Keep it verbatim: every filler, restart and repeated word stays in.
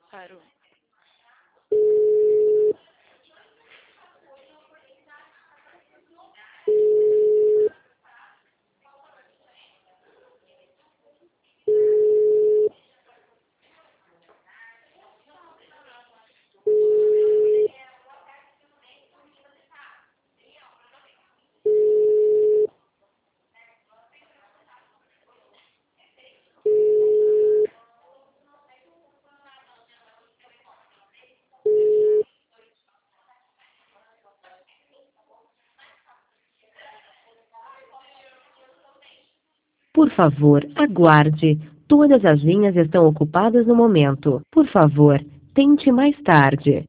Parou. Por favor, aguarde. Todas as linhas estão ocupadas no momento. Por favor, tente mais tarde.